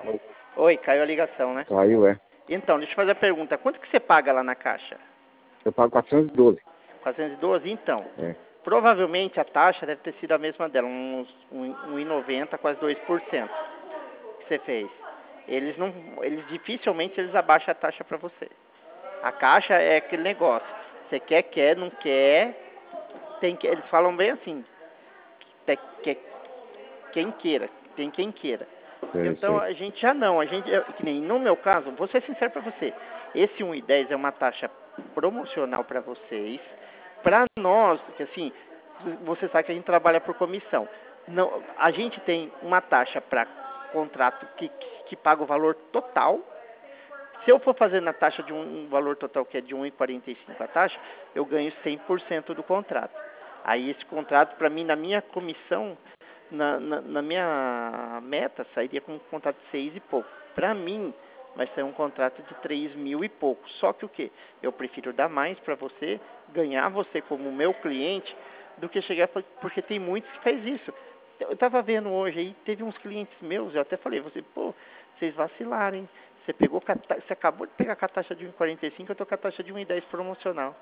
Oi, caiu a ligação, né? Caiu, é. Então, deixa eu fazer a pergunta. Quanto que você paga lá na Caixa? Eu pago 412. 412? Então, É. provavelmente a taxa deve ter sido a mesma dela, uns 1,90, quase 2% que você fez. Eles dificilmente eles abaixam a taxa para você. A Caixa é aquele negócio. Você quer, não quer, eles falam bem assim, quer quem queira, tem quem queira. Então a gente já não, que nem no meu caso, vou ser sincero para você, esse 1,10 é uma taxa promocional para vocês, para nós, que assim, você sabe que a gente trabalha por comissão. Não, a gente tem uma taxa para contrato que paga o valor total. Se eu for fazer na taxa de um valor total que é de 1,45 a taxa, eu ganho 100% do contrato. Aí esse contrato, para mim, na minha comissão, na minha meta, sairia com um contrato de 6 e pouco. Para mim, vai ser um contrato de 3 mil e pouco. Só que o quê? Eu prefiro dar mais para você, ganhar você como meu cliente, do que chegar, porque tem muitos que faz isso. Eu estava vendo hoje aí, teve uns clientes meus, eu até falei, vocês vacilaram, hein? Você acabou de pegar com a taxa de 1,45, eu estou com a taxa de 1,10 promocional.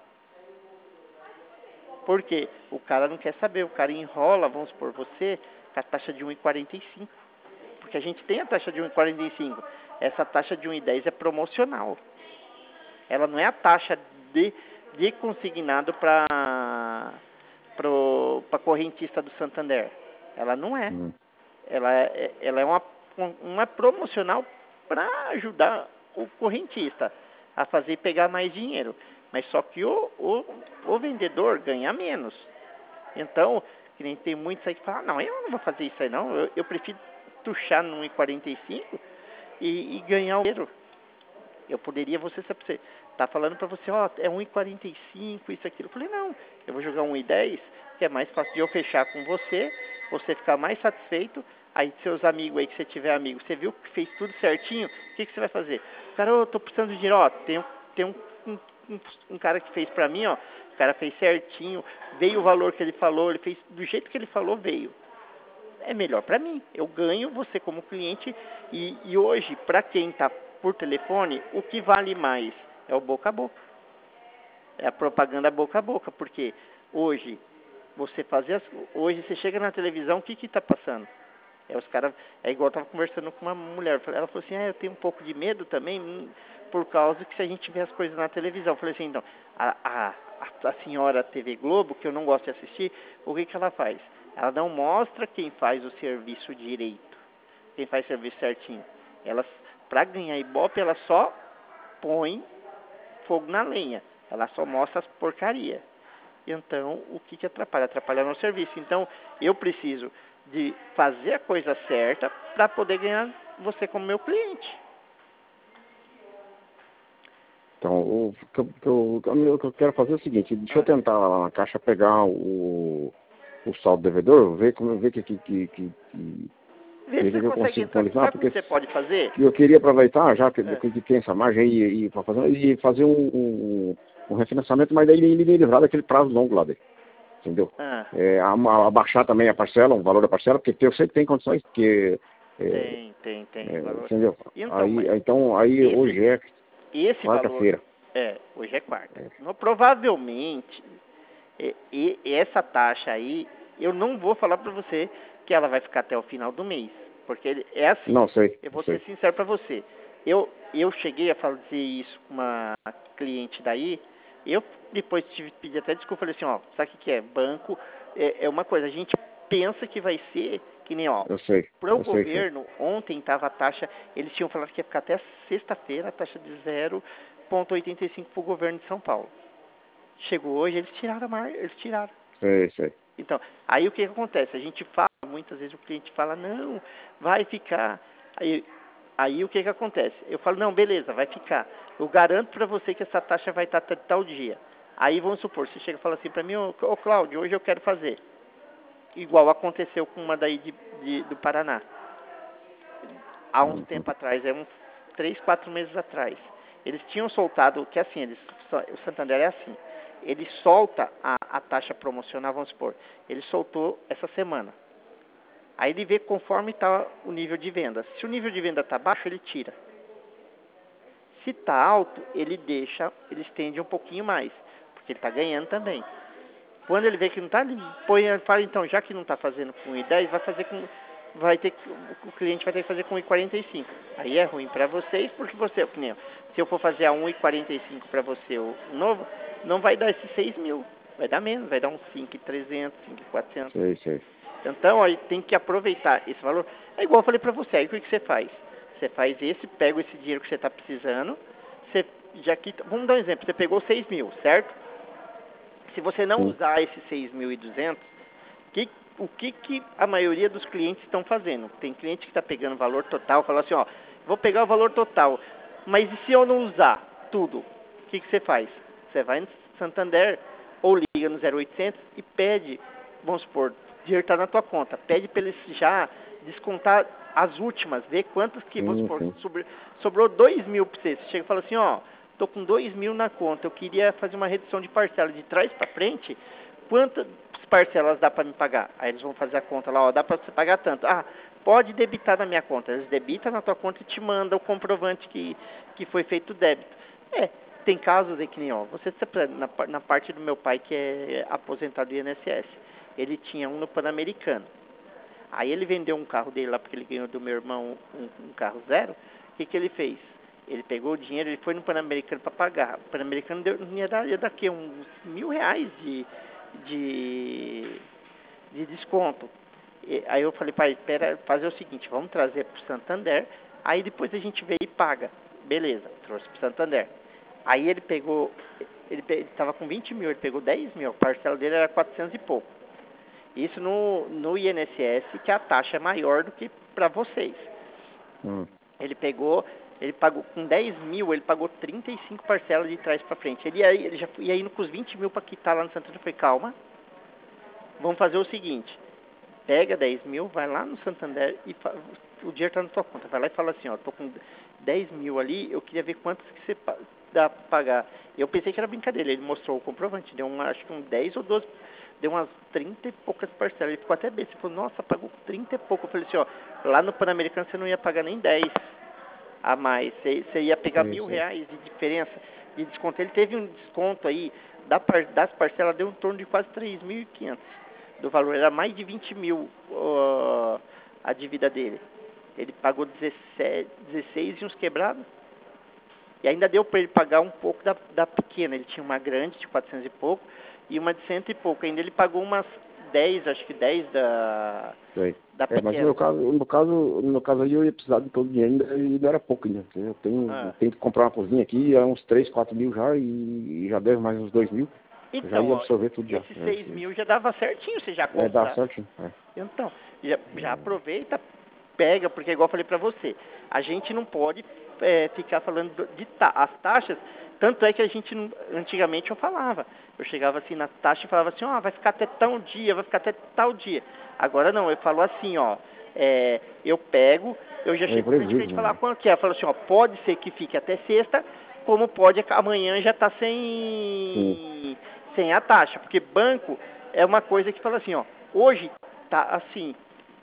Por quê? O cara não quer saber, o cara enrola, vamos supor, você com a taxa de 1,45. Porque a gente tem a taxa de 1,45. Essa taxa de 1,10 é promocional. Ela não é a taxa de consignado para correntista do Santander. Ela não é. Ela é uma promocional para ajudar o correntista a fazer e pegar mais dinheiro. Mas só que o vendedor ganha menos. Então, que nem tem muitos aí que falam, não, eu não vou fazer isso aí não, eu prefiro tuchar no 1,45 e ganhar o dinheiro. Eu poderia, você tá falando para você, ó, é 1,45, isso, aquilo. Eu falei, não, eu vou jogar 1,10, que é mais fácil de eu fechar com você ficar mais satisfeito. Aí seus amigos aí, que você tiver amigo, você viu que fez tudo certinho, o que você vai fazer? Cara, eu tô precisando de dinheiro, ó, tem um cara que fez pra mim, ó, o cara fez certinho, veio o valor que ele falou, ele fez do jeito que ele falou, veio. É melhor pra mim, eu ganho você como cliente, e hoje, pra quem tá por telefone, o que vale mais é o boca a boca. É a propaganda boca a boca, porque hoje hoje você chega na televisão, o que tá passando? Os caras, é igual eu tava conversando com uma mulher, ela falou assim, eu tenho um pouco de medo também, por causa que se a gente vê as coisas na televisão. Eu falei assim, então, a senhora TV Globo, que eu não gosto de assistir, o que ela faz? Ela não mostra quem faz o serviço direito, quem faz o serviço certinho. Ela, para ganhar ibope, ela só põe fogo na lenha, ela só mostra as porcarias. Então, o que atrapalha? Atrapalha no serviço. Então, eu preciso de fazer a coisa certa para poder ganhar você como meu cliente. Então, o que eu quero fazer é o seguinte, deixa eu tentar lá na Caixa pegar o saldo devedor, ver que Vê se você eu consegue consigo entrar. atualizar, Sabe o que você pode fazer? Eu queria aproveitar, já que tem essa margem aí, e fazer um refinanciamento, mas daí ele me livrar daquele prazo longo lá dele. Entendeu? Abaixar também a parcela, o valor da parcela, porque eu sei que tem condições, porque... Tem. Entendeu? Então, hoje é quarta-feira. Hoje é quarta. Provavelmente, essa taxa aí, eu não vou falar para você que ela vai ficar até o final do mês. Porque é assim. Não, sei. Eu vou ser sincero para você. Eu cheguei a fazer isso com uma cliente daí. Eu depois tive que pedir até desculpa. Falei assim, ó, sabe o que é? Banco é uma coisa. A gente pensa que vai ser que nem, ó. Eu sei. Para o governo, ontem estava a taxa, eles tinham falado que ia ficar até sexta-feira a taxa de 0,85 para o governo de São Paulo. Chegou hoje, eles tiraram. Sei. Então, aí o que acontece? A gente fala, muitas vezes o cliente fala, não, vai ficar. Aí o que acontece? Eu falo, não, beleza, vai ficar. Eu garanto para você que essa taxa vai estar até tal dia. Aí vamos supor, você chega e fala assim para mim, ô Cláudio, hoje eu quero fazer. Igual aconteceu com uma daí do Paraná. Há uns tempo atrás, uns 3, 4 meses atrás. Eles tinham soltado, que assim, o Santander é assim. Ele solta a taxa promocional, vamos supor. Ele soltou essa semana. Aí ele vê conforme está o nível de venda. Se o nível de venda está baixo, ele tira. Se está alto, ele estende um pouquinho mais, porque ele está ganhando também. Quando ele vê que não está, ele fala, então, já que não está fazendo com 1,10, o cliente vai ter que fazer com 1,45. Aí é ruim para vocês, porque se eu for fazer a 1,45 para você o novo, não vai dar esses 6 mil, vai dar menos, vai dar uns 5,300, 5,400. Sei. Então, aí tem que aproveitar esse valor. É igual eu falei para você, aí o que você faz? Você faz pega esse dinheiro que você está precisando, vamos dar um exemplo, você pegou 6 mil, certo? Se você não usar esses 6.200, o que a maioria dos clientes estão fazendo? Tem cliente que está pegando o valor total, fala assim, ó, vou pegar o valor total, mas e se eu não usar tudo? O que você faz? Você vai no Santander ou liga no 0800 e pede, vamos supor, o dinheiro está na tua conta, pede para eles já descontar as últimas, ver quantas que, vamos supor, sobrou 2 mil para você. Você chega e fala assim, ó, tô com 2 mil na conta, eu queria fazer uma redução de parcela de trás para frente, quantas parcelas dá para me pagar? Aí eles vão fazer a conta lá, ó, dá para você pagar tanto. Ah, pode debitar na minha conta. Eles debitam na tua conta e te mandam o comprovante que foi feito o débito. Tem casos aí que nem, ó, na parte do meu pai que é aposentado do INSS, ele tinha um no Pan-Americano. Aí ele vendeu um carro dele lá, porque ele ganhou do meu irmão um carro zero. O que ele fez? Ele pegou o dinheiro, ele foi no Pan-Americano para pagar. O Pan-Americano ia dar aqui uns R$1.000 de desconto. Aí eu falei, pai, espera, fazer o seguinte, vamos trazer para o Santander, aí depois a gente vê e paga. Beleza, trouxe para o Santander. Aí ele pegou, ele estava com 20 mil, ele pegou 10 mil, a parcela dele era 400 e pouco. Isso no INSS, que a taxa é maior do que para vocês. Ele pagou com 10 mil, ele pagou 35 parcelas de trás para frente. Ele já ia indo com os 20 mil para quitar lá no Santander. Eu falei, calma, vamos fazer o seguinte, pega 10 mil, vai lá no Santander e o dinheiro está na tua conta. Vai lá e fala assim, ó, tô com 10 mil ali, eu queria ver quantos que você dá para pagar. Eu pensei que era brincadeira, ele mostrou o comprovante, deu acho que 10 ou 12, deu umas 30 e poucas parcelas. Ele ficou até bem, ele falou, nossa, pagou 30 e pouco. Eu falei assim, ó, lá no Pan-Americano você não ia pagar nem 10 a mais, você ia pegar R$1.000 de diferença de desconto. Ele teve um desconto aí, das parcelas deu em torno de quase 3.500 do valor, era mais de 20 mil a dívida dele. Ele pagou 16 e uns quebrados. E ainda deu para ele pagar um pouco da pequena. Ele tinha uma grande de 400 e pouco e uma de 100 e pouco. Ainda ele pagou umas 10, acho que 10 da pequena. Mas no caso aí eu ia precisar de todo o dinheiro e não era pouco ainda. Eu tenho que comprar uma cozinha aqui, há uns 3, 4 mil já e já devo mais uns 2 mil. Então, já ia absorver tudo já. Esses 6 mil já dava certinho, você já compra. Dá certinho. Então, já aproveita, pega, porque igual eu falei para você, a gente não pode ficar falando as taxas, tanto é que a gente, antigamente eu falava, eu chegava assim na taxa e falava assim, ó, vai ficar até tal dia, vai ficar até tal dia. Agora não, eu falo assim, ó, eu pego, eu já chego pra gente falar quanto que é, eu falo assim, ó, pode ser que fique até sexta, como pode amanhã já tá sem a taxa, porque banco é uma coisa que fala assim, ó, hoje tá assim,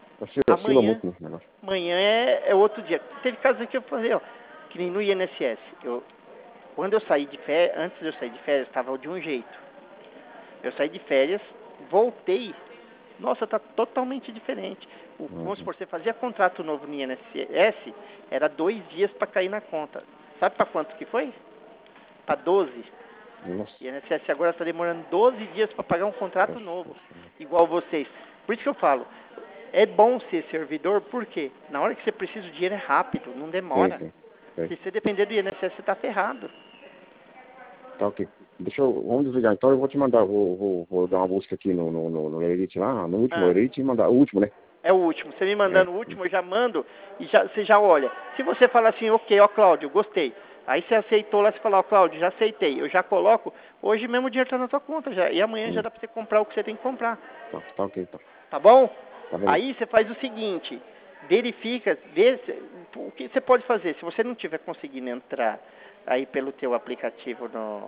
amanhã é outro dia. Teve casos que eu falei, ó, que nem no INSS, quando eu saí de férias, antes de eu sair de férias, estava de um jeito. Eu saí de férias, voltei, nossa, tá totalmente diferente. Vamos supor, você fazia contrato novo no INSS, era 2 dias para cair na conta. Sabe para quanto que foi? Para 12. Nossa. E a INSS agora está demorando 12 dias para pagar um contrato novo, igual vocês. Por isso que eu falo, é bom ser servidor, porque na hora que você precisa, o dinheiro é rápido, não demora. Se você depender do INSS, você está ferrado. Tá, ok. Vamos desligar. Então eu vou te mandar, vou dar uma busca aqui no Elite lá, no último Elite e mandar, o último, né? É o último. Você me mandando o último, eu já mando e você já olha. Se você fala assim, ok, ó Cláudio, gostei. Aí você aceitou lá, você fala, ó Cláudio, já aceitei. Eu já coloco, hoje mesmo o dinheiro está na tua conta já. E amanhã já dá para você comprar o que você tem que comprar. Tá ok, então. Tá bom? Tá bem. Aí você faz o seguinte, verifica, vê o que você pode fazer. Se você não estiver conseguindo entrar aí pelo teu aplicativo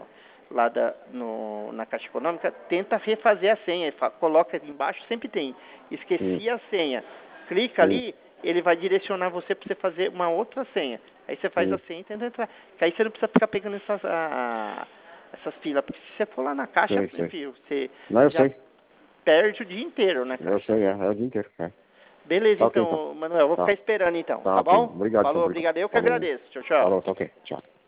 na Caixa Econômica, tenta refazer a senha. Coloca ali embaixo, sempre tem. Esqueci a senha. clica ali, ele vai direcionar você para você fazer uma outra senha. Aí você faz a senha e tenta entrar. Que aí você não precisa ficar pegando essas filas. Porque se você for lá na caixa, filho, você perde o dia inteiro, né, cara? Eu sei, é o dia inteiro. Beleza, tá, então, Manuel, eu vou ficar esperando então, tá bom? Obrigado. Falou, obrigado. Eu que agradeço. Tchau, tchau. Falou, tá ok. Tchau.